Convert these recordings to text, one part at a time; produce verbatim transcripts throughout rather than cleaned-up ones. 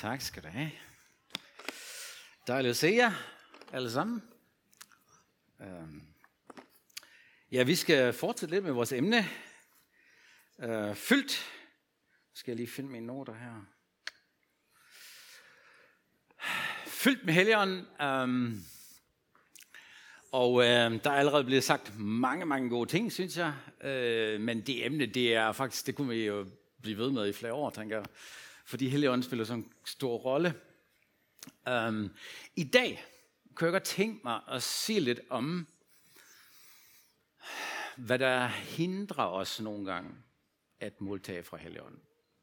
Tak skal du have. Dejligt at se jer alle sammen. Ja, vi skal fortsætte lidt med vores emne. Fyldt. Skal jeg lige finde mine noter her. Fyldt med Helligånden. Um, og uh, der er allerede blevet sagt mange, mange gode ting, synes jeg. Uh, men det emne, det er faktisk, det kunne vi jo blive ved med i flere år, tænker jeg. Fordi Helligånden spiller sådan en stor rolle. Um, I dag kan jeg godt tænke mig at sige lidt om, hvad der hindrer os nogle gange at modtage fra Helligånden.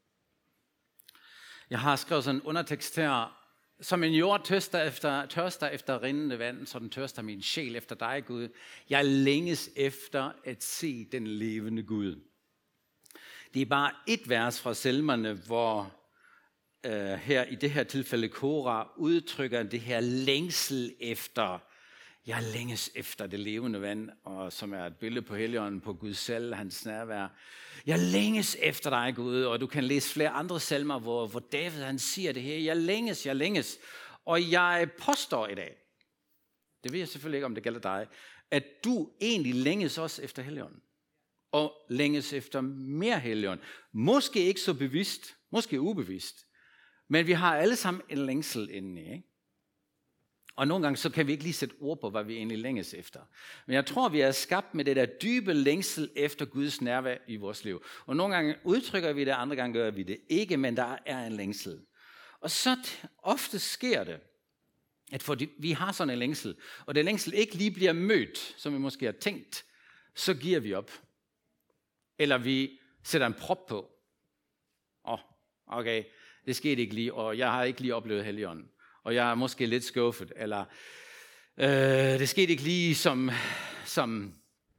Jeg har skrevet sådan en undertekst her. Som en jord tørster efter, tørster efter rindende vand, så den tørster min sjæl efter dig, Gud. Jeg længes efter at se den levende Gud. Det er bare et vers fra salmerne, hvor uh, her i det her tilfælde Korah udtrykker det her længsel efter, jeg længes efter det levende vand, og som er et billede på Helligånden, på Gud selv, hans nærvær. Jeg længes efter dig, Gud, og du kan læse flere andre salmer, hvor, hvor David han siger det her, jeg længes, jeg længes, og jeg påstår i dag, det ved jeg selvfølgelig ikke, om det gælder dig, at du egentlig længes også efter Helligånden, og længes efter mere Helligånd. Måske ikke så bevidst, måske ubevidst, men vi har alle sammen en længsel indeni, ikke? Og nogle gange så kan vi ikke lige sætte ord på, hvad vi egentlig længes efter. Men jeg tror, vi er skabt med det der dybe længsel efter Guds nærvær i vores liv. Og nogle gange udtrykker vi det, andre gange gør vi det ikke, men der er en længsel. Og så ofte sker det, at fordi vi har sådan en længsel, og den længsel ikke lige bliver mødt, som vi måske har tænkt, så giver vi op. Eller vi sætter en prop på. Åh, oh, okay, det skete ikke lige, og jeg har ikke lige oplevet Helligånden. Og jeg er måske lidt skuffet, eller øh, det skete ikke lige som, som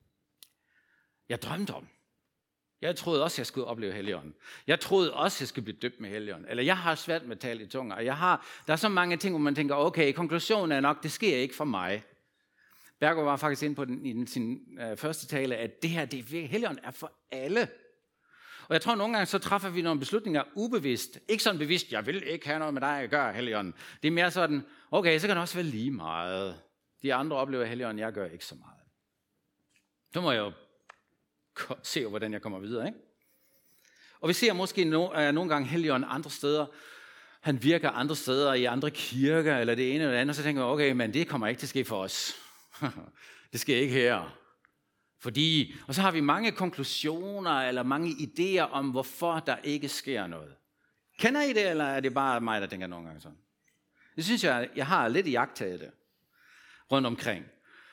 jeg drømte om. Jeg troede også, jeg skulle opleve Helligånden. Jeg troede også, jeg skulle blive døbt med Helligånden. Eller jeg har svært med at tale i tunger. Og jeg har, der er så mange ting, hvor man tænker, okay, konklusionen er nok, det sker ikke for mig. Berger var faktisk inde på den, i den, sin øh, første tale, at det her, det er, Helligånden er for alle. Og jeg tror, nogle gange så træffer vi nogle beslutninger ubevidst. Ikke sådan bevidst, jeg vil ikke have noget med dig at gøre, Helligånden. Det er mere sådan, okay, så kan det også være lige meget. De andre oplever Helligånden, jeg gør ikke så meget. Så må jeg jo se, hvordan jeg kommer videre, ikke? Og vi ser måske no, uh, nogle gange Helligånden andre steder. Han virker andre steder, i andre kirker, eller det ene eller det andet. Så tænker jeg, okay, men det kommer ikke til at ske for os. Det sker ikke her. Fordi, og så har vi mange konklusioner eller mange idéer om, hvorfor der ikke sker noget. Kender I det, eller er det bare mig, der tænker nogle gange sådan? Det synes jeg, jeg har lidt iagttaget det rundt omkring.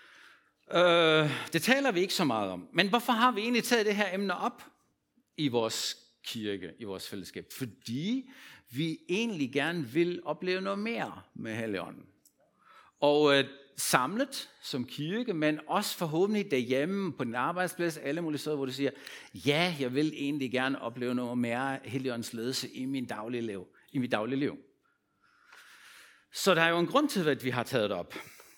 Øh, det taler vi ikke så meget om. Men hvorfor har vi egentlig taget det her emne op i vores kirke, i vores fællesskab? Fordi vi egentlig gerne vil opleve noget mere med Helligånden. Og øh, samlet som kirke, men også forhåbentlig derhjemme på din arbejdsplads, alle mulige steder, hvor du siger, ja, jeg vil egentlig gerne opleve noget mere Helligåndens ledelse i min daglige liv. I mit daglige liv. Så der er jo en grund til, at vi har taget det op.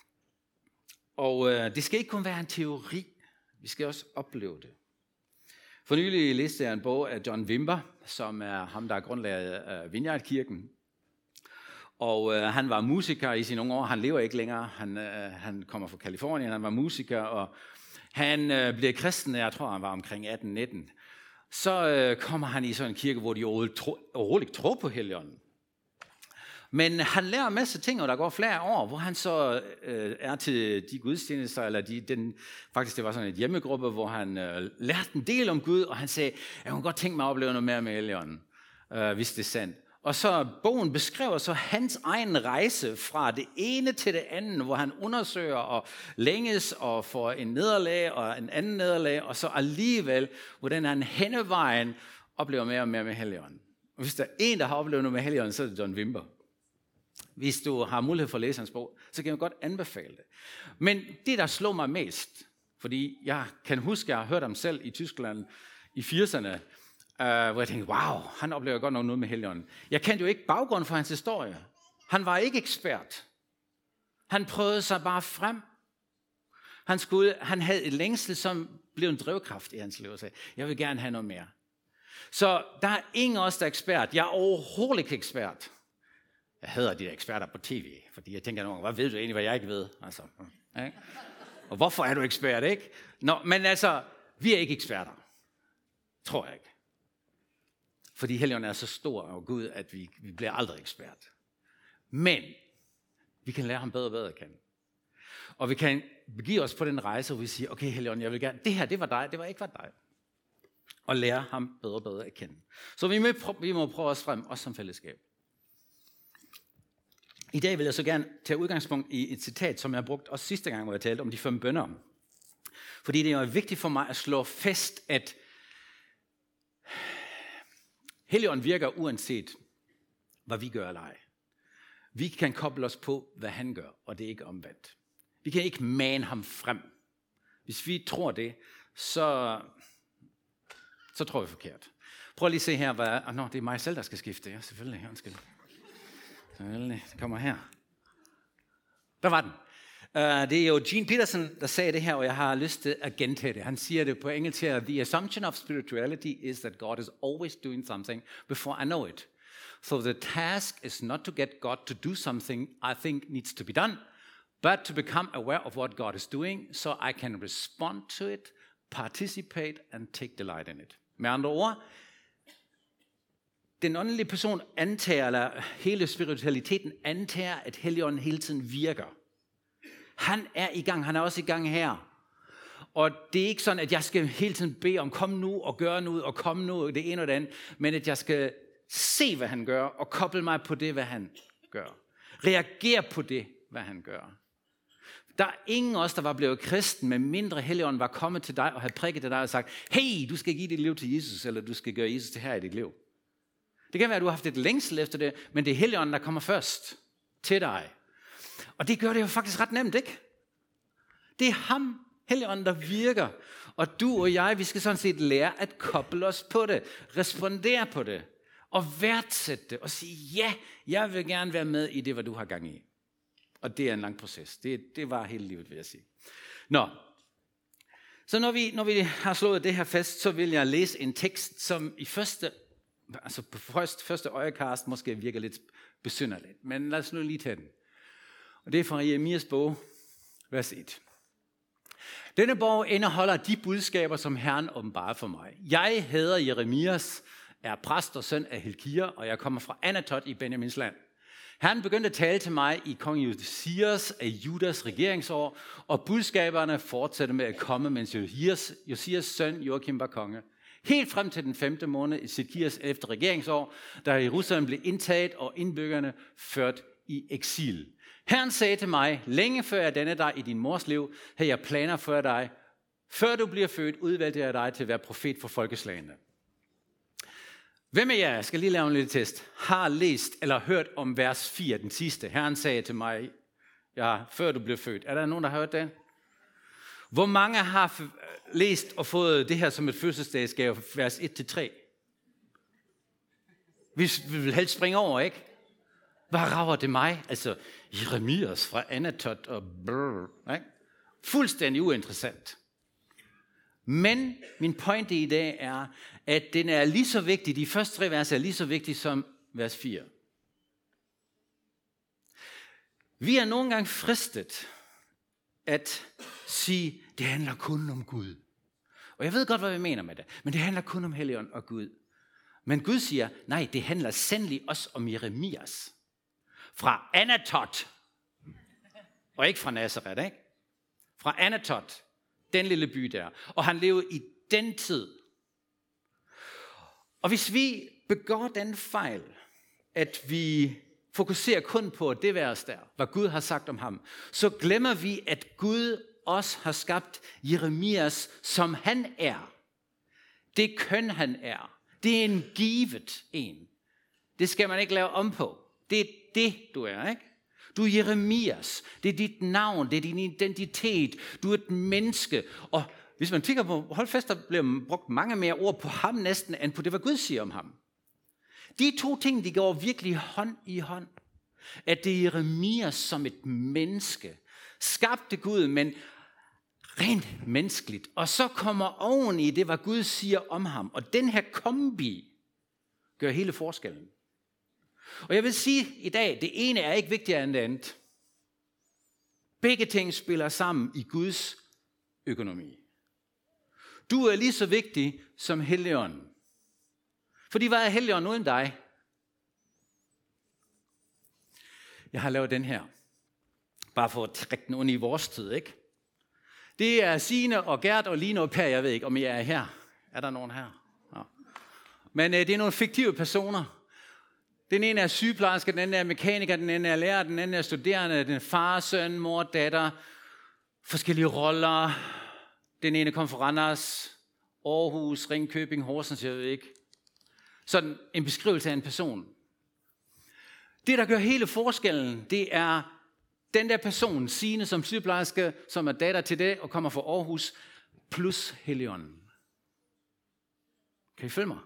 Og øh, det skal ikke kun være en teori, vi skal også opleve det. For nylig læste jeg en bog af John Wimber, som er ham, der er grundlaget af Vineyardkirken. Og øh, han var musiker i sine unge år. Han lever ikke længere. Han, øh, han kommer fra Kalifornien. Han var musiker, og han øh, blev kristen, jeg tror, han var omkring atten nitten. Så øh, kommer han i sådan en kirke, hvor de overhovedet ikke tror på Helligånden. Men han lærer en masse ting, og der går flere år, hvor han så øh, er til de gudstjenester, eller de, den, faktisk det var sådan et hjemmegruppe, hvor han øh, lærte en del om Gud, og han sagde, jeg kunne godt tænke mig at opleve noget mere med Helligånden, øh, hvis det er sandt. Og så bogen beskriver så hans egen rejse fra det ene til det andet, hvor han undersøger og længes og får en nederlag og en anden nederlag, og så alligevel, hvordan han henvejen oplever mere og mere med Helligånden. Og hvis der er en, der har oplevet noget med Helligånden, så er det John Wimber. Hvis du har mulighed for at læse hans bog, så kan jeg godt anbefale det. Men det, der slår mig mest, fordi jeg kan huske, at jeg har hørt ham selv i Tyskland i firserne, Uh, hvor jeg tænkte, wow, han oplever godt nok noget med Helligånden. Jeg kendte jo ikke baggrund for hans historie. Han var ikke ekspert. Han prøvede sig bare frem. Han, skulle, han havde et længsel, som blev en drivkraft i hans liv, og sagde, jeg vil gerne have noget mere. Så der er ingen af os, der er ekspert. Jeg er overhovedet ikke ekspert. Jeg hader de der eksperter på tv, fordi jeg tænker nogle gange, hvad ved du egentlig, hvad jeg ikke ved? Altså, ikke? Og hvorfor er du ekspert, ikke? Nå, men altså, vi er ikke eksperter. Tror jeg ikke. Fordi Helligånden er så stor og Gud, at vi, vi bliver aldrig ekspert. Men vi kan lære ham bedre og bedre at kende. Og vi kan begive os på den rejse, hvor vi siger, okay Helligånden, jeg vil gerne, det her, det var dig, det var ikke var dig. Og lære ham bedre og bedre at kende. Så vi må, vi må prøve os frem, også som fællesskab. I dag vil jeg så gerne tage udgangspunkt i et citat, som jeg har brugt også sidste gang, hvor jeg talte om de fem bønner. Fordi det er jo vigtigt for mig at slå fast, at Helligånden virker uanset, hvad vi gør eller ej. Vi kan koble os på, hvad han gør, og det er ikke omvendt. Vi kan ikke mane ham frem. Hvis vi tror det, så, så tror vi forkert. Prøv lige at se her, hvad... Oh, no, det er mig selv, der skal skifte. Ja, selvfølgelig. Undskyld. Selvfølgelig. Det kommer her. Der var den. Uh, det er jo Gene Peterson, der sagde det her, og jeg har lyst til at gentage det. Han siger det på engelsk her. The assumption of spirituality is that God is always doing something before I know it. So the task is not to get God to do something I think needs to be done, but to become aware of what God is doing, so I can respond to it, participate and take delight in it. Med andre ord, den åndelige person antager, eller hele spiritualiteten antager, at Helligånden hele tiden virker. Han er i gang, han er også i gang her. Og det er ikke sådan, at jeg skal hele tiden bede om, kom nu og gør nu, og kom nu, det ene og det andet, men at jeg skal se, hvad han gør, og koble mig på det, hvad han gør. Reagere på det, hvad han gør. Der er ingen af os, der var blevet kristen, med mindre Helligånden var kommet til dig og havde prikket til dig og sagt, hey, du skal give dit liv til Jesus, eller du skal gøre Jesus til her i dit liv. Det kan være, at du har haft et længsel efter det, men det er Helligånden, der kommer først til dig. Og det gør det jo faktisk ret nemt, ikke? Det er ham, Helligånden, der virker. Og du og jeg, vi skal sådan set lære at koble os på det, respondere på det, og værdsætte det, og sige, ja, jeg vil gerne være med i det, hvad du har gang i. Og det er en lang proces. Det, det var hele livet, vil jeg sige. Nå, så når vi, når vi har slået det her fast, så vil jeg læse en tekst, som i første, altså på første, første øjekast måske virker lidt besynderligt. Men lad os nu lige tage den. Og det er fra Jeremias bog, vers et. Denne bog indeholder de budskaber, som Herren åbenbarer for mig. Jeg hedder Jeremias, er præst og søn af Hilkia, og jeg kommer fra Anatot i Benjamins land. Herren begyndte at tale til mig i kong Josias af Judas regeringsår, og budskaberne fortsatte med at komme, mens Josias, Josias søn Joachim var konge. Helt frem til den femte måned i Sidkias efter regeringsår, da Jerusalem blev indtaget og indbyggerne ført i eksil. Herren sagde til mig, længe før jeg dannede dig i din mors liv, havde jeg planer for dig. Før du bliver født, udvalgte jeg dig til at være profet for folkeslagene. Hvem af jer, jeg skal lige lave en lille test, har læst eller hørt om vers fire, den sidste? Herren sagde til mig, ja, før du blev født. Er der nogen, der har hørt det? Hvor mange har læst og fået det her som et fødselsdagsgave, vers et til tre? Vi vil helst springe over, ikke? Hvad rager det mig? Altså, Jeremias fra Anatot og brrr, ikke? Fuldstændig uinteressant. Men min pointe i dag er, at den er lige så vigtig, de første tre vers er lige så vigtige som vers fire. Vi er nogle gange fristet at sige, det handler kun om Gud. Og jeg ved godt, hvad vi mener med det, men det handler kun om Helligånden og Gud. Men Gud siger, nej, det handler sandelig også om Jeremias. Fra Anatot, og ikke fra Nazareth, ikke? Fra Anatot, den lille by der. Og han levede i den tid. Og hvis vi begår den fejl, at vi fokuserer kun på det vers der, hvad Gud har sagt om ham, så glemmer vi, at Gud også har skabt Jeremias, som han er. Det køn han er. Det er en givet en. Det skal man ikke lave om på. Det er det, du er, ikke? Du er Jeremias. Det er dit navn. Det er din identitet. Du er et menneske. Og hvis man kigger på, hold fast, der bliver brugt mange mere ord på ham næsten, end på det, hvad Gud siger om ham. De to ting, de går virkelig hånd i hånd. At det er Jeremias som et menneske. Skabte Gud, men rent menneskeligt. Og så kommer oven i det, hvad Gud siger om ham. Og den her kombi gør hele forskellen. Og jeg vil sige i dag, det ene er ikke vigtigere end det andet. Begge ting spiller sammen i Guds økonomi. Du er lige så vigtig som Helligånden. Fordi hvad er Helligånden uden dig? Jeg har lavet den her. Bare for at trække den under i vores tid, ikke? Det er Signe og Gert og Line og Per. Jeg ved ikke, om I er her. Er der nogen her? Ja. Men øh, det er nogle fiktive personer. Den ene er sygeplejerske, den anden er mekaniker, den anden er lærer, den anden er studerende, den er far, søn, mor, datter, forskellige roller. Den ene kom fra Randers, Aarhus, Ringkøbing, Horsens, jeg ved ikke. Sådan en beskrivelse af en person. Det, der gør hele forskellen, det er den der person, Signe som sygeplejerske, som er datter til det og kommer fra Aarhus, plus Helligånden. Kan I følge mig?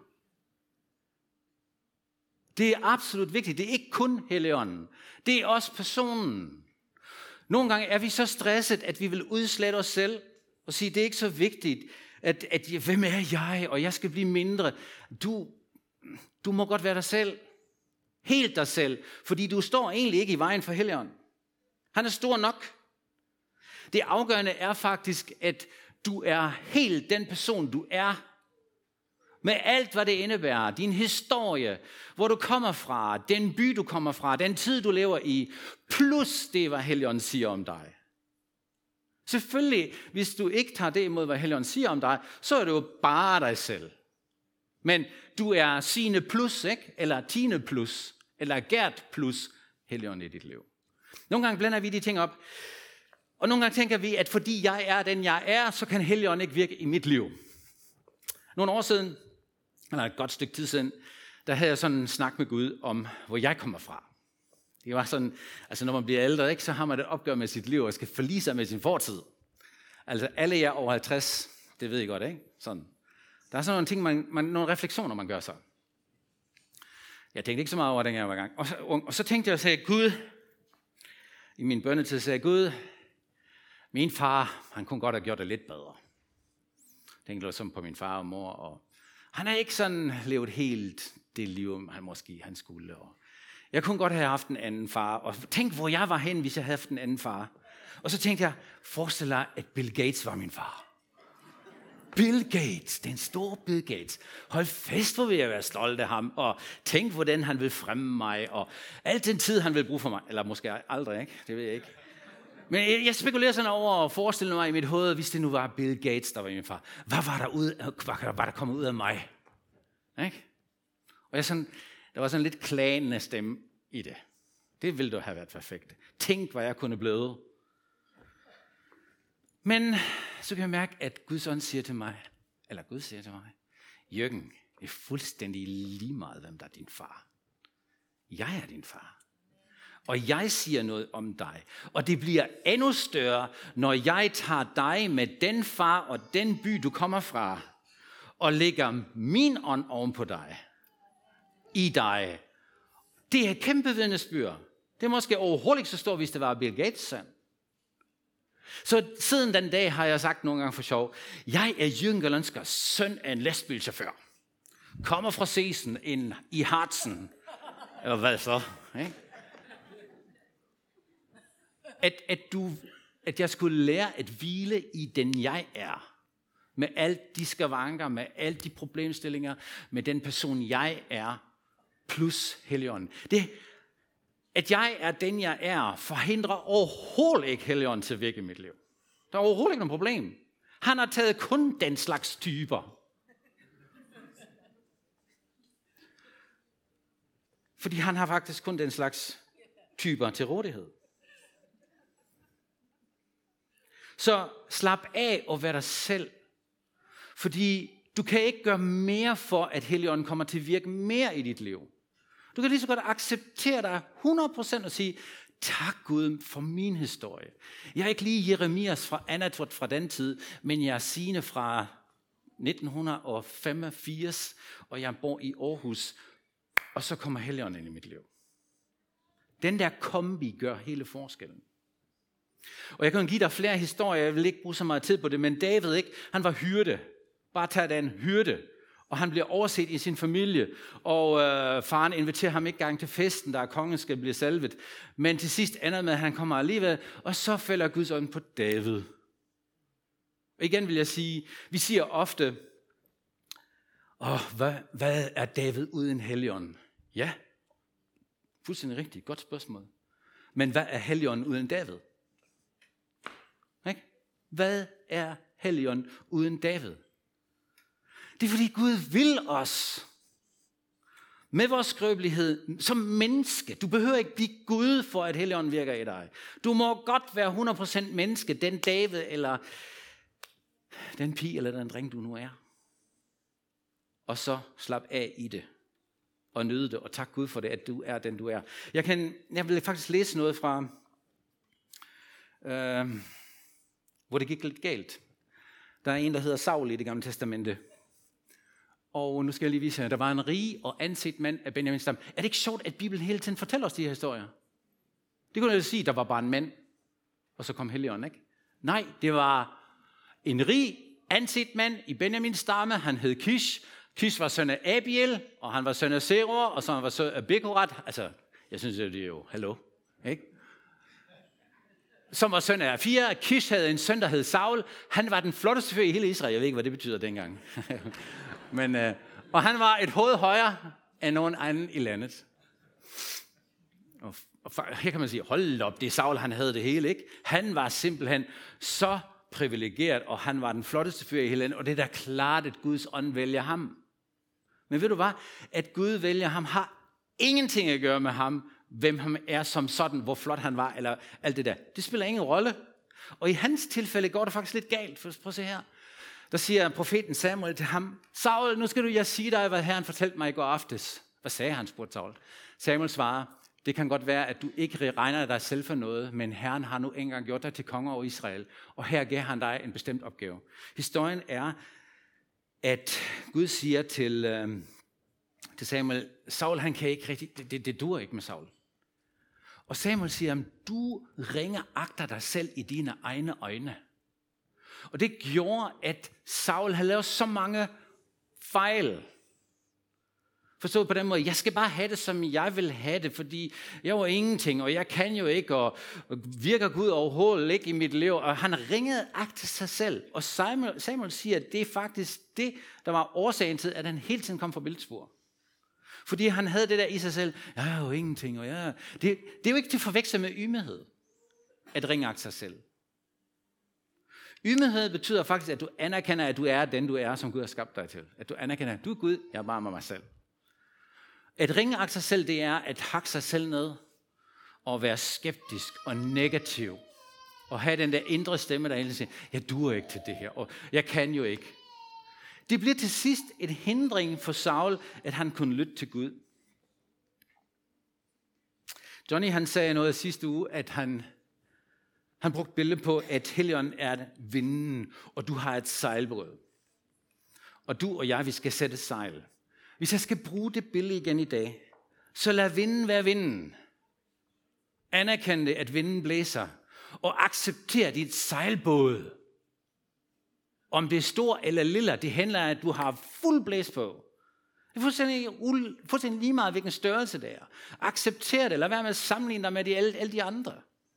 Det er absolut vigtigt. Det er ikke kun Helligånden. Det er også personen. Nogle gange er vi så stresset, at vi vil udslette os selv og sige, det er ikke så vigtigt, at, at hvem er jeg, og jeg skal blive mindre. Du, du må godt være dig selv. Helt dig selv. Fordi du står egentlig ikke i vejen for Helligånden. Han er stor nok. Det afgørende er faktisk, at du er helt den person, du er. Med alt, hvad det indebærer. Din historie, hvor du kommer fra, den by, du kommer fra, den tid, du lever i, plus det, hvad Helligånden siger om dig. Selvfølgelig, hvis du ikke tager det imod, hvad Helligånden siger om dig, så er det jo bare dig selv. Men du er Signe plus, ikke? Eller Tine plus, eller Gert plus Helligånden i dit liv. Nogle gange blander vi de ting op, og nogle gange tænker vi, at fordi jeg er den, jeg er, så kan Helligånden ikke virke i mit liv. Nogle år siden, eller et godt stykke tid siden, der havde jeg sådan en snak med Gud om, hvor jeg kommer fra. Det var sådan, altså når man bliver ældre, ikke, så har man et opgør med sit liv, og skal forlige sig med sin fortid. Altså alle jer over halvtreds, det ved I godt, ikke? Sådan. Der er sådan nogle ting, man, man, nogle refleksioner, man gør sig. Jeg tænkte ikke så meget over, den jeg var i gang. Og så, og, og så tænkte jeg og sagde, Gud, i min bønnetid sagde Gud, min far, han kunne godt have gjort det lidt bedre. Jeg tænkte sådan på min far og mor, og han har ikke sådan levet helt det liv, han måske han skulle. Og jeg kunne godt have haft en anden far, og tænk, hvor jeg var hen, hvis jeg havde haft en anden far. Og så tænkte jeg, forestil dig, at Bill Gates var min far. Bill Gates, den store Bill Gates. Hold fest, hvor vil jeg være stolt af ham, og tænk, hvordan han vil fremme mig, og al den tid, han vil bruge for mig. Eller måske aldrig, ikke? Det ved jeg ikke. Men jeg spekulerer sådan over og forestiller mig i mit hoved, hvis det nu var Bill Gates, der var min far. Hvad var der, ud, hvad var der kommet ud af mig? Ikke? Og jeg sådan, der var sådan lidt klagende stemme i det. Det ville da have været perfekt. Tænk, hvad jeg kunne blive. Men så kan jeg mærke, at Guds ånd siger til mig, eller Gud siger til mig, Jørgen, det er fuldstændig lige meget, hvem der er din far. Jeg er din far. Og jeg siger noget om dig. Og det bliver endnu større, når jeg tager dig med den far og den by, du kommer fra, og lægger min ånd oven på dig. I dig. Det er et kæmpe vidnesbyrd. Det er måske overhovedet ikke så stort, hvis det var Bill Gates sand. Så siden den dag har jeg sagt nogle gange for sjov, jeg er Jørgen Galonskers søn af en lastbilchauffør. Kommer fra Sesen ind i Hartsen. Eller hvad så? Ikke? At, at, du, at jeg skulle lære at hvile i den jeg er. Med alt de skavanker, med alle de problemstillinger, med den person jeg er, plus Helligånden. Det, at jeg er den jeg er, forhindrer overhovedet ikke Helligånden til at virke i mit liv. Der er overhovedet ikke noget problem. Han har taget kun den slags typer. Fordi han har faktisk kun den slags typer til rådighed. Så slap af og vær dig selv. Fordi du kan ikke gøre mere for, at Helligånden kommer til at virke mere i dit liv. Du kan lige så godt acceptere dig hundrede procent og sige, tak Gud for min historie. Jeg er ikke lige Jeremias fra Anatot fra den tid, men jeg er Signe fra nitten femogfirs, og jeg bor i Aarhus, og så kommer Helligånden ind i mit liv. Den der kombi gør hele forskellen. Og jeg kan give dig flere historier, jeg vil ikke bruge så meget tid på det, men David, ikke, han var hyrde. Bare tag den hyrde. Og han bliver overset i sin familie, og øh, faren inviterer ham ikke engang til festen, der kongen skal blive salvet. Men til sidst ender med, at han kommer alligevel, og så falder Guds ånd på David. Igen vil jeg sige, vi siger ofte, åh, hvad, hvad er David uden Helligånden? Ja, fuldstændig rigtigt, godt spørgsmål. Men hvad er Helligånden uden David? Ikke? Hvad er Helligånden uden David? Det er fordi Gud vil os med vores skrøbelighed som menneske. Du behøver ikke blive Gud for, at Helligånden virker i dig. Du må godt være hundrede procent menneske, den David eller den pige eller den dreng, du nu er. Og så slap af i det og nyde det, og tak Gud for det, at du er den, du er. Jeg, kan, jeg vil faktisk læse noget fra, øh, hvor det gik lidt galt. Der er en, der hedder Saul i Det Gamle Testamente. Og nu skal jeg lige vise jer, der var en rig og anset mand af Benjamins stamme. Er det ikke sjovt, at Bibelen hele tiden fortæller os de her historier? Det kunne jeg sige, der var bare en mand, og så kom Helligånden, ikke? Nej, det var en rig, anset mand i Benjamins stamme. Han hed Kish. Kish var søn af Abiel, og han var søn af Seror, og så han var søn af Bekorat. Altså, jeg synes, det er jo, hallo, ikke? Som var søn af Afia. Kish havde en søn, der hed Saul. Han var den flotteste fyr i hele Israel. Jeg ved ikke, hvad det betyder dengang. Men, øh, og han var et hoved højere end nogen anden i landet. Og, og her kan man sige, hold op, det er Saul, han havde det hele, ikke? Han var simpelthen så privilegeret, og han var den flotteste fyr i hele landet, og det er da klart, at Guds ånd vælger ham. Men ved du hvad? At Gud vælger ham, har ingenting at gøre med ham, hvem han er som sådan, hvor flot han var, eller alt det der. Det spiller ingen rolle. Og i hans tilfælde går det faktisk lidt galt. Prøv at se her. Der siger profeten Samuel til ham, Saul, nu skal du jeg sige dig, hvad Herren fortalte mig i går aftes. Hvad sagde han, spurgte Saul. Samuel svarer, det kan godt være, at du ikke regner dig selv for noget, men Herren har nu engang gjort dig til konge over Israel, og her gav han dig en bestemt opgave. Historien er, at Gud siger til, øh, til Samuel, Saul han kan ikke rigtig, det, det, det duer ikke med Saul. Og Samuel siger, du ringer agter dig selv i dine egne øjne. Og det gjorde, at Saul havde lavet så mange fejl. Forstået på den måde, jeg skal bare have det, som jeg vil have det, fordi jeg var ingenting, og jeg kan jo ikke, og virker Gud overhovedet ikke i mit liv. Og han ringede agt til sig selv. Og Samuel, Samuel siger, at det er faktisk det, der var årsagen til, at han hele tiden kom fra vildspor. Fordi han havde det der i sig selv, jeg er jo ingenting, og jeg... Det, det er jo ikke til forveksle med ydmyghed, at ringe agt sig selv. Ydmyghed betyder faktisk, at du anerkender, at du er den, du er, som Gud har skabt dig til. At du anerkender, at du er Gud, jeg er bare med mig selv. At ringe agt sig selv, det er at hakke sig selv ned og være skeptisk og negativ. Og have den der indre stemme, der hele tiden siger, jeg duer ikke til det her, og jeg kan jo ikke. Det bliver til sidst et hindring for Saul, at han kunne lytte til Gud. Johnny han sagde noget sidste uge, at han, han brugte billede på, at Helligånden er vinden, og du har et sejlbrød. Og du og jeg, vi skal sætte sejl. Hvis jeg skal bruge det billede igen i dag, så lad vinden være vinden. Anerkend det, at vinden blæser, og accepter dit sejlbåd. Om det er stor eller lille, det handler om, at du har fuld blæs på. Det er fuldstændig, fuldstændig lige meget, hvilken størrelse det er. Accepter det, lad være med at sammenligne dig med de, alle, alle de andre.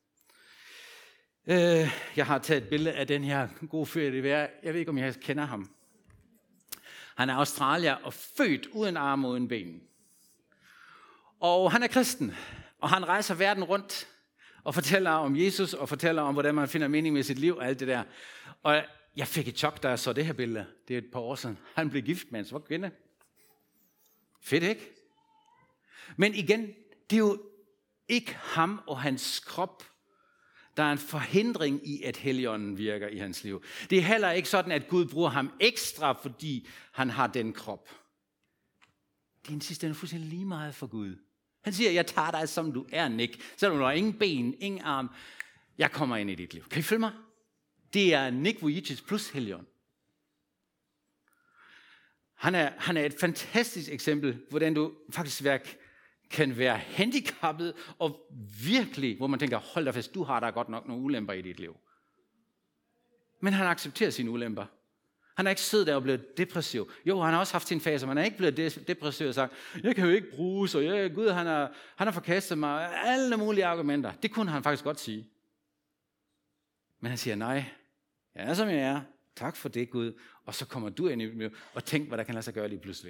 Øh, jeg har taget et billede af den her gode fyr, det er. Jeg ved ikke, om jeg kender ham. Han er australier og født uden arm og uden ben. Og han er kristen, og han rejser verden rundt og fortæller om Jesus, og fortæller om, hvordan man finder mening med sit liv og alt det der. Og jeg fik et chok, da jeg så det her billede. Det er et par år siden. Han blev gift med en svag kvinde. Fedt, ikke? Men igen, det er jo ikke ham og hans krop, der er en forhindring i, at Helligånden virker i hans liv. Det er heller ikke sådan, at Gud bruger ham ekstra, fordi han har den krop. Det er en sidste, den er fuldstændig lige meget for Gud. Han siger, jeg tager dig, som du er, Nick. Selvom du har ingen ben, ingen arm. Jeg kommer ind i dit liv. Kan I følge mig? Det er Nick Vujicic plus Helligånden. Han er, han er et fantastisk eksempel, hvordan du faktisk kan være handicappet, og virkelig, hvor man tænker, hold da fast, du har da godt nok nogle ulemper i dit liv. Men han accepterer sine ulemper. Han er ikke siddet der og blevet depressiv. Jo, han har også haft sin fase, men han er ikke blevet depressiv og sagt, jeg kan jo ikke bruge, så jeg, Gud, han har, han har forkastet mig. Alle mulige argumenter. Det kunne han faktisk godt sige. Men han siger, nej, jeg er som jeg er. Tak for det, Gud. Og så kommer du ind i mit liv og tænk, hvad der kan lade sig gøre lige pludselig.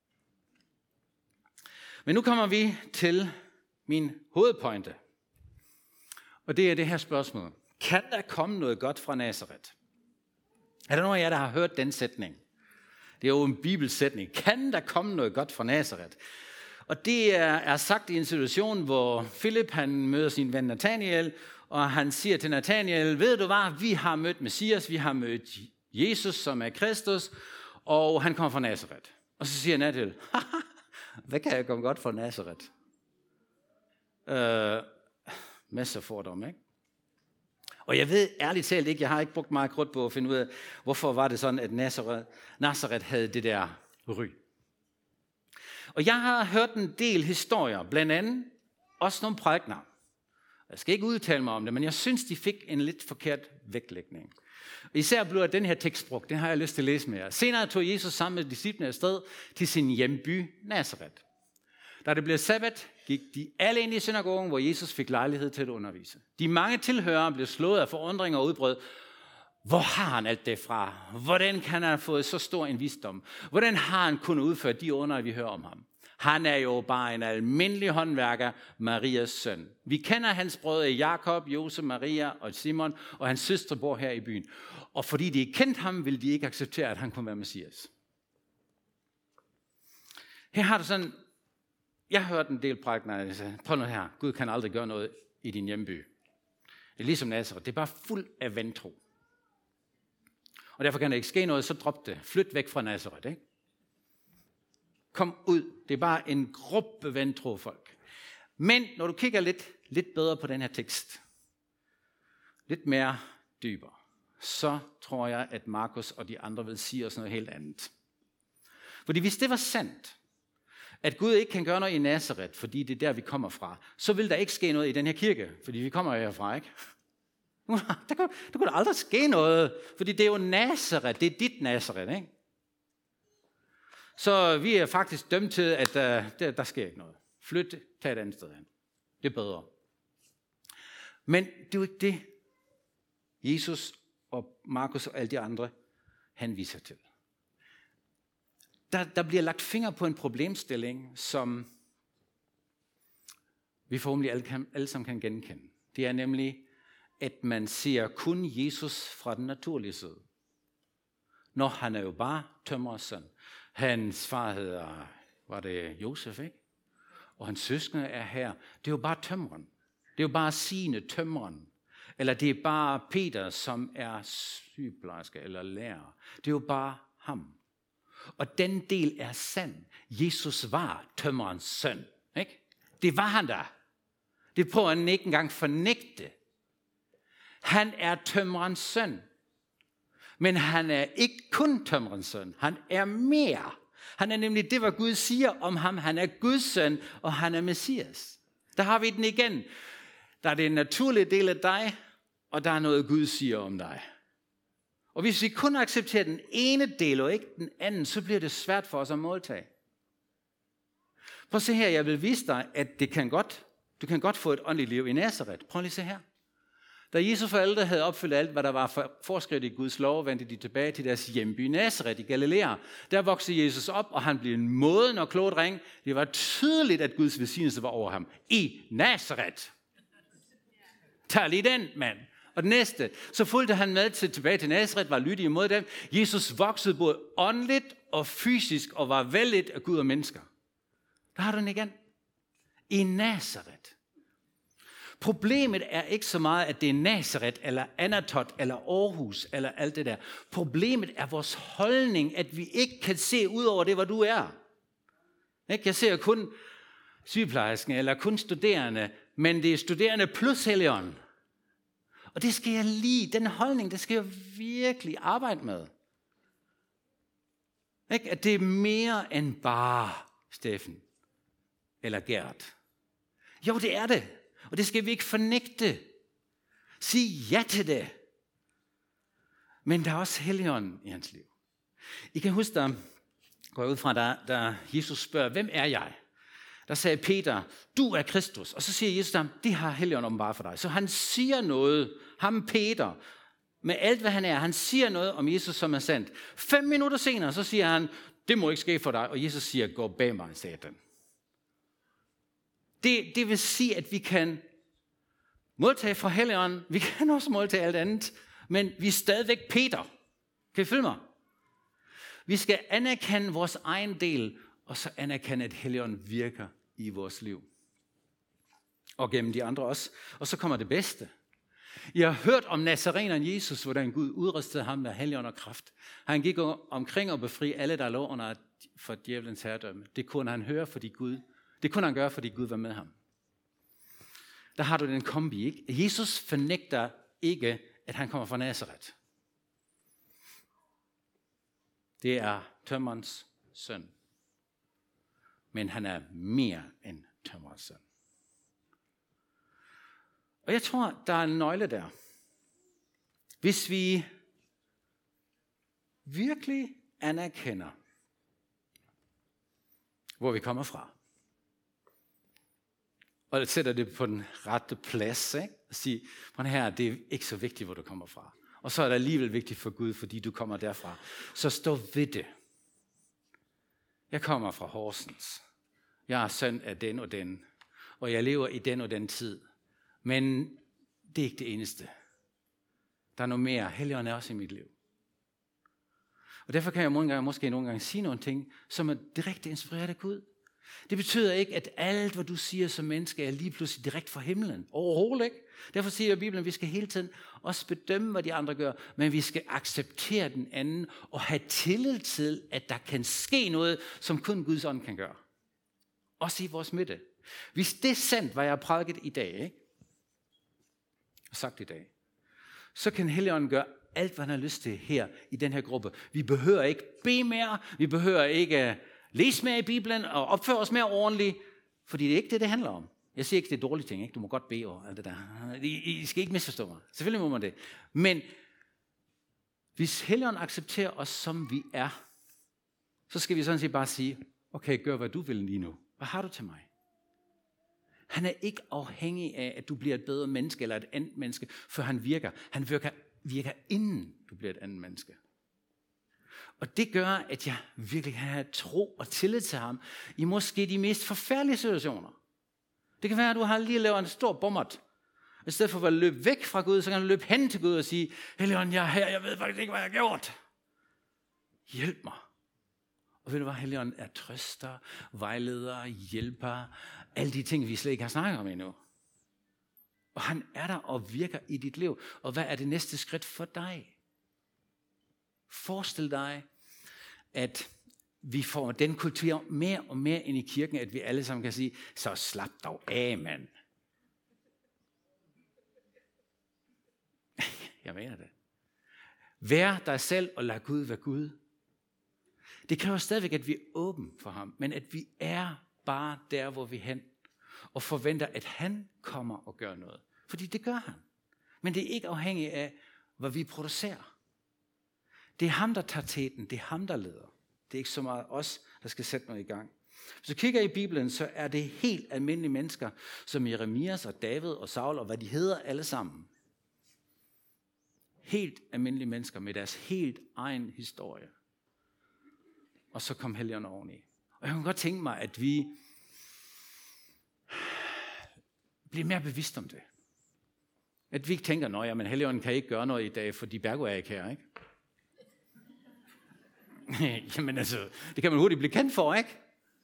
Men nu kommer vi til min hovedpointe. Og det er det her spørgsmål. Kan der komme noget godt fra Nazaret? Er der nogen af jer, der har hørt den sætning? Det er jo en bibelsætning. Kan der komme noget godt fra Nazaret? Og det er, er sagt i en situation, hvor Philip han møder sin ven Nathanael, og han siger til Nathanael, ved du hvad, vi har mødt Messias, vi har mødt Jesus, som er Kristus, og han kommer fra Nazaret. Og så siger Nathanael, hvad kan jeg komme godt fra Nazaret? Øh, masser af fordom, ikke? Og jeg ved ærligt talt ikke, jeg har ikke brugt meget krudt på at finde ud af, hvorfor var det sådan, at Nazaret, Nazaret havde det der ry. Og jeg har hørt en del historier, blandt andet også nogle prædikener. Jeg skal ikke udtale mig om det, men jeg synes, de fik en lidt forkert vægtlægning. Især blev den her tekst brugt, den har jeg lyst til at læse med jer. Senere tog Jesus sammen med disciplene afsted til sin hjemby Nazaret. Da det blev sabbat, gik de alle ind i synagogen, hvor Jesus fik lejlighed til at undervise. De mange tilhørere blev slået af forundring og udbrød. Hvor har han alt det fra? Hvordan kan han have fået så stor en visdom? Hvordan har han kunnet udføre de under, vi hører om ham? Han er jo bare en almindelig håndværker, Marias søn. Vi kender hans brødre Jakob, Josef, Maria og Simon, og hans søstre bor her i byen. Og fordi de ikke kendte ham, ville de ikke acceptere, at han kunne være Messias. Her har du sådan, jeg har hørt en del prædikener, der siger, prøv nu her, Gud kan aldrig gøre noget i din hjemby. Det er ligesom Nazaret, det er bare fuld af vantro. Og derfor kan der ikke ske noget, så drop det. Flyt væk fra Nazaret, ikke? Kom ud. Det er bare en gruppe vantro folk. Men når du kigger lidt, lidt bedre på den her tekst, lidt mere dybere, så tror jeg, at Markus og de andre vil sige os noget helt andet. Fordi hvis det var sandt, at Gud ikke kan gøre noget i Nazaret, fordi det er der, vi kommer fra, så vil der ikke ske noget i den her kirke, fordi vi kommer herfra, ikke? Der kunne, der kunne aldrig ske noget, fordi det er jo Nazaret, det er dit Nazaret, ikke? Så vi er faktisk dømt til, at uh, der, der sker ikke noget. Flyt, tag et andet sted hen. Det er bedre. Men det er jo ikke det, Jesus og Markus og alle de andre henviser til. Der, der bliver lagt finger på en problemstilling, som vi forhåbentlig alle, kan, alle sammen kan genkende. Det er nemlig, at man ser kun Jesus fra den naturlige side. Når han er jo bare tømrers søn. Hans far hedder, var det Josef, ikke? Og hans søskende er her. Det er jo bare tømreren. Det er jo bare Signe, tømreren. Eller det er bare Peter, som er sygeplejerske eller lærer. Det er jo bare ham. Og den del er sand. Jesus var tømrerens søn, ikke? Det var han der. Det prøver han ikke engang fornægte. Han er tømrerens søn. Men han er ikke kun tømrerens søn. Han er mere. Han er nemlig det, hvad Gud siger om ham. Han er Guds søn, og han er Messias. Der har vi den igen. Der er det en naturlig del af dig, og der er noget, Gud siger om dig. Og hvis vi kun accepterer den ene del, og ikke den anden, så bliver det svært for os at modtage. Prøv at se her, jeg vil vise dig, at det kan godt, du kan godt få et åndeligt liv i Nazaret. Prøv lige at se her. Da Jesu forældre havde opfyldt alt, hvad der var foreskrevet i Guds lov, vendte de tilbage til deres hjemby Nazaret i Galilea. Der voksede Jesus op, og han blev en moden og klog dreng. Det var tydeligt, at Guds velsignelse var over ham. I Nazaret. Tag lige den, mand. Og den næste, så fulgte han med til, tilbage til Nazaret, var lydig imod dem. Jesus voksede både åndeligt og fysisk, og var vellidt af Gud og mennesker. Der har du den igen. I Nazaret. Problemet er ikke så meget, at det er Nazaret, eller Anatot, eller Aarhus, eller alt det der. Problemet er vores holdning, at vi ikke kan se ud over det, hvor du er. Jeg ser kun sygeplejersken, eller kun studerende, men det er studerende plus Helligånden. Og det skal jeg lige, den holdning, det skal jeg virkelig arbejde med. Ikke? At det er mere end bare Steffen eller Gert. Jo, det er det. Og det skal vi ikke fornægte. Sig ja til det. Men der er også Helligånden i hans liv. I kan huske, der går jeg ud fra, da, da Jesus spørger, hvem er jeg? Der sagde Peter, du er Kristus. Og så siger Jesus ham, det har Helligånden åbenbart for dig. Så han siger noget, ham Peter, med alt hvad han er, han siger noget om Jesus, som er sandt. Fem minutter senere, så siger han, det må ikke ske for dig. Og Jesus siger, gå bag mig, Satan. Det, det vil sige, at vi kan modtage fra Helligånden, vi kan også modtage alt andet, men vi er stadigvæk Peter. Kan I følge mig? Vi skal anerkende vores egen del, og så anerkende, at Helligånden virker i vores liv. Og gennem de andre også. Og så kommer det bedste. Jeg har hørt om Nazareneren Jesus, hvordan Gud udrustede ham med Helligånd og kraft. Han gik omkring og befri alle, der lå under for djævelens herredømme. Det kunne han høre, fordi Gud, det kunne han gøre, fordi Gud var med ham. Der har du den kombi, ikke? Jesus fornægter ikke, at han kommer fra Nazareth. Det er tømmerens søn. Men han er mere end tømmerens søn. Og jeg tror, der er en nøgle der. Hvis vi virkelig anerkender, hvor vi kommer fra, og sætter det på den rette plads, ikke? Og siger, her, det er ikke så vigtigt, hvor du kommer fra. Og så er det alligevel vigtigt for Gud, fordi du kommer derfra. Så stå ved det. Jeg kommer fra Horsens. Jeg er søn af den og den. Og jeg lever i den og den tid. Men det er ikke det eneste. Der er noget mere. Helligånden er også i mit liv. Og derfor kan jeg nogle gange, måske nogle gange sige nogle ting, som er direkte inspireret af Gud. Det betyder ikke, at alt, hvad du siger som menneske, er lige pludselig direkte fra himlen. Overhovedet ikke. Derfor siger Bibelen, at vi skal hele tiden også bedømme, hvad de andre gør, men vi skal acceptere den anden og have tillid til, at der kan ske noget, som kun Guds ånd kan gøre. Også i vores midte. Hvis det er sandt, hvad jeg har prædiket i dag, ikke? Og sagt i dag, så kan Helligånden gøre alt, hvad han har lyst til her i den her gruppe. Vi behøver ikke bede mere, vi behøver ikke læse mere i Bibelen og opføre os mere ordentligt, fordi det er ikke det, det handler om. Jeg siger ikke, det er dårlige ting, ikke? Du må godt bede over alt det der. I, I skal ikke misforstå mig. Selvfølgelig må man det. Men hvis Helligånden accepterer os, som vi er, så skal vi sådan set bare sige, okay, gør hvad du vil lige nu. Hvad har du til mig? Han er ikke afhængig af, at du bliver et bedre menneske eller et andet menneske, før han virker. Han virker, virker inden du bliver et andet menneske. Og det gør, at jeg virkelig kan have tro og tillid til ham i måske de mest forfærdelige situationer. Det kan være, at du har lige lavet en stor bommert. I stedet for at løbe væk fra Gud, så kan du løbe hen til Gud og sige, Helligånd, jeg er her, jeg ved faktisk ikke, hvad jeg har gjort. Hjælp mig. Og ved du hvad, Helligånd er trøster, vejleder, hjælper, alle de ting, vi slet ikke har snakket om endnu. Og han er der og virker i dit liv. Og hvad er det næste skridt for dig? Forestil dig, at vi får den kultur mere og mere ind i kirken, at vi alle sammen kan sige, så slap dog af, mand. Jeg mener det. Vær dig selv og lad Gud være Gud. Det kræver stadigvæk, at vi er åbne for ham, men at vi er bare der, hvor vi er hen, og forventer, at han kommer og gør noget. Fordi det gør han. Men det er ikke afhængigt af, hvad vi producerer. Det er ham, der tager teten. Det er ham, der leder. Det er ikke så meget os, der skal sætte noget i gang. Hvis du kigger i Bibelen, så er det helt almindelige mennesker, som Jeremias og David og Saul og hvad de hedder alle sammen. Helt almindelige mennesker med deres helt egen historie. Og så kom Helligånden oveni. Og jeg kan godt tænke mig, at vi bliver mere bevidst om det. At vi ikke tænker, nå ja, men Helligånden kan ikke gøre noget i dag, fordi Bergo er ikke her, ikke? Jamen altså, det kan man hurtigt blive kendt for, ikke?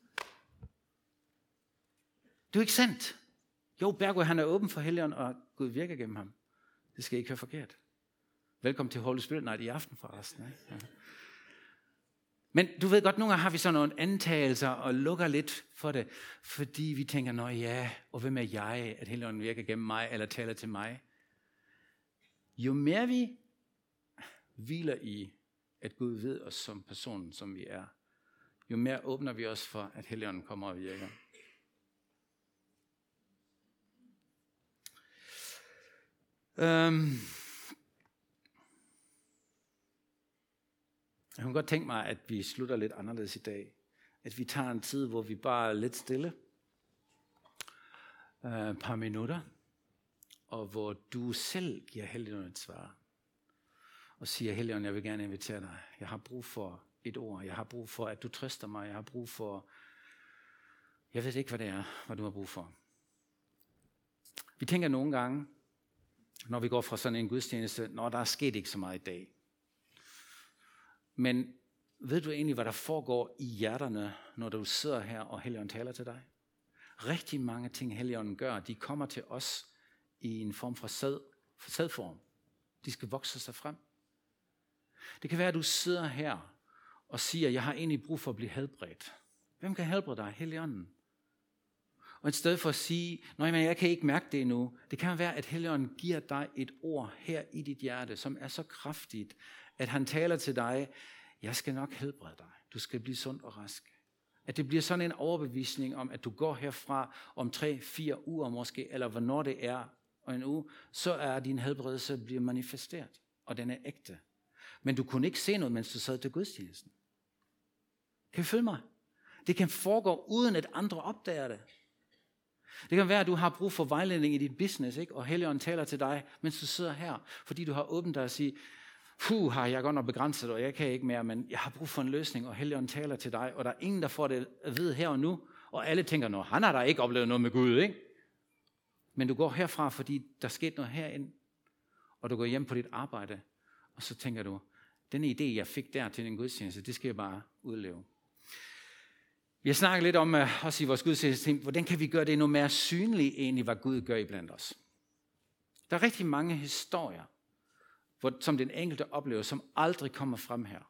Det er jo ikke sandt. Jo, Bergo, han er åben for Helligånden, og Gud virker gennem ham. Det skal ikke høre forkert. Velkommen til Holy Spirit Night i aften forresten, ikke? Ja. Men du ved godt, nogle gange har vi sådan nogle antagelser og lukker lidt for det, fordi vi tænker, nå ja, og hvem er jeg, at Helligånden virker gennem mig, eller taler til mig? Jo mere vi hviler i, at Gud ved os som personen, som vi er, jo mere åbner vi os for, at Helligånden kommer og virker. Um, Jeg kunne godt tænke mig, at vi slutter lidt anderledes i dag. At vi tager en tid, hvor vi bare er lidt stille. Et par minutter. Og hvor du selv giver Helligånden et svar. Og siger, Helligånden, jeg vil gerne invitere dig. Jeg har brug for et ord. Jeg har brug for, at du trøster mig. Jeg har brug for... Jeg ved ikke, hvad det er, hvad du har brug for. Vi tænker nogle gange, når vi går fra sådan en gudstjeneste, når der er sket ikke så meget i dag. Men ved du egentlig, hvad der foregår i hjerterne, når du sidder her, og Helligånden taler til dig? Rigtig mange ting, Helligånden gør, de kommer til os i en form for sæd, for sædform. De skal vokse sig frem. Det kan være, at du sidder her og siger, jeg har egentlig brug for at blive helbredt. Hvem kan helbrede dig? Helligånden. Og i stedet for at sige, nej, men jeg kan ikke mærke det endnu. Det kan være, at Helligånden giver dig et ord her i dit hjerte, som er så kraftigt, at han taler til dig, jeg skal nok helbrede dig. Du skal blive sund og rask. At det bliver sådan en overbevisning om, at du går herfra om tre, fire uger måske, eller hvornår det er, og en uge, så er din helbredelse bliver manifesteret, og den er ægte. Men du kunne ikke se noget, mens du sad til gudstjenesten. Kan I følge mig? Det kan foregå uden at andre opdager det. Det kan være, at du har brug for vejledning i dit business, ikke? Og Helligånden taler til dig, mens du sidder her, fordi du har åbent dig og siger, puh, har jeg godt nok begrænset, og jeg kan ikke mere, men jeg har brug for en løsning, og Helligånden taler til dig, og der er ingen, der får det at vide her og nu, og alle tænker, nå, han har da ikke oplevet noget med Gud, ikke? Men du går herfra, fordi der skete noget herinde, og du går hjem på dit arbejde, og så tænker du, den idé, jeg fik der til en gudstjeneste, det skal jeg bare udleve. Vi har snakket lidt om, også i vores gudstjeneste, hvordan kan vi gøre det endnu mere synligt egentlig, hvad Gud gør iblandt os. Der er rigtig mange historier, hvor, som den enkelte oplever, som aldrig kommer frem her.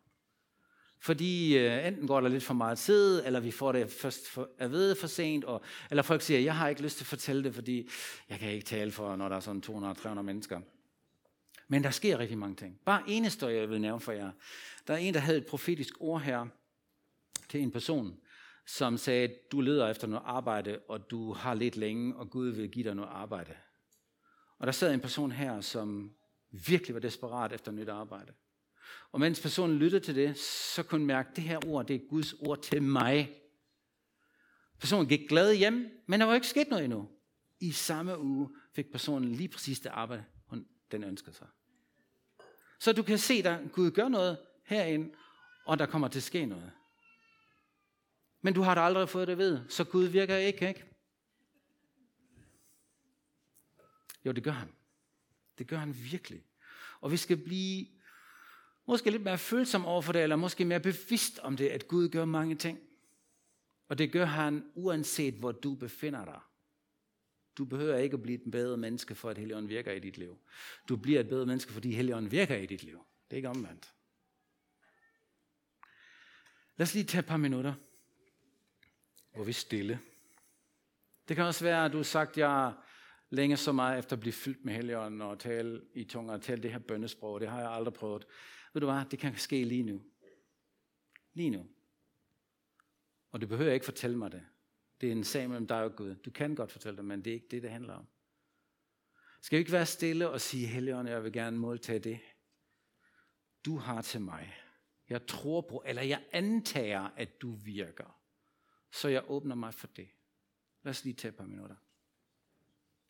Fordi uh, enten går der lidt for meget tid, eller vi får det først for, at vide for sent, og, eller folk siger, jeg har ikke lyst til at fortælle det, fordi jeg kan ikke tale for, når der er sådan to hundrede til tre hundrede mennesker. Men der sker rigtig mange ting. Bare en historie, jeg vil nævne for jer. Der er en, der havde et profetisk ord her til en person, som sagde, du leder efter noget arbejde, og du har lidt længe, og Gud vil give dig noget arbejde. Og der sad en person her, som virkelig var desperat efter nyt arbejde. Og mens personen lyttede til det, så kunne mærke, at det her ord, det er Guds ord til mig. Personen gik glad hjem, men der var ikke sket noget endnu. I samme uge fik personen lige præcis det arbejde, hun den ønskede sig. Så du kan se, at Gud gør noget herinde, og der kommer til at ske noget. Men du har da aldrig fået det at vide, så Gud virker ikke, ikke? Jo, det gør han. Det gør han virkelig. Og vi skal blive måske lidt mere følsomme over for det, eller måske mere bevidst om det, at Gud gør mange ting. Og det gør han uanset, hvor du befinder dig. Du behøver ikke at blive et bedre menneske, for at Helligånden virker i dit liv. Du bliver et bedre menneske, fordi Helligånden virker i dit liv. Det er ikke omvendt. Lad os lige tage et par minutter, hvor vi er stille. Det kan også være, at du har sagt, at jeg længe så meget efter at blive fyldt med Helligånden og tale i tunger og tale det her bønnesprog. Det har jeg aldrig prøvet. Ved du hvad? Det kan ske lige nu. Lige nu. Og du behøver ikke fortælle mig det. Det er en sag mellem dig og Gud. Du kan godt fortælle det, men det er ikke det, det handler om. Skal vi ikke være stille og sige, Helligånd, jeg vil gerne modtage det, du har til mig. Jeg tror på, eller jeg antager, at du virker. Så jeg åbner mig for det. Lad os lige tage et par minutter.